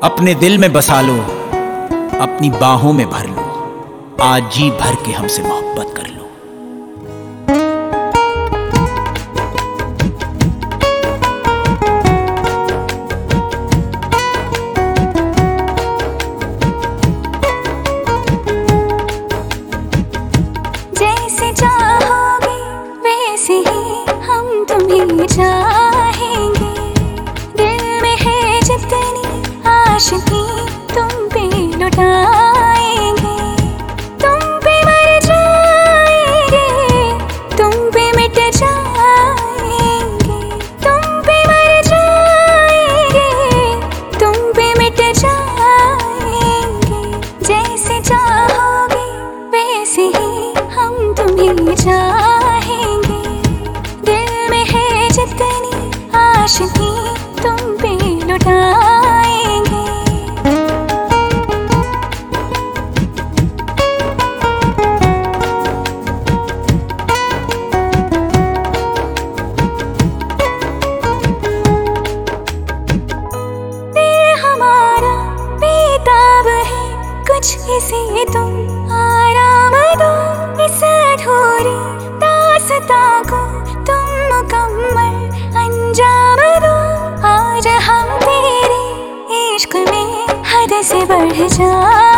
अपने दिल में बसा लो, अपनी बाहों में भर लो, आज जी भर के हमसे मोहब्बत कर लो। जैसे चाहोगे वैसे ही हम तुम्हें चाहेंगे, दिल में है जितनी आशिकी तुम पे लुटाएंगे, तुम पे मर जाएंगे, तुम पे मिट जाएंगे, तुम पे मर जाएंगे, तुम पे मिट जाएंगे। जैसे चाहोगे वैसे ही हम तुम्हें चाहेंगे, दिल में है जितनी आशिकी तुम पे लुटाएंगे। दिल हमारा बेताब है, कुछ इसे तुम आराम दो, इस अधूरी दास्तां को तुम मुकम्मल अंजाम दो। आज हम तेरे इश्क में हद से बढ़ जा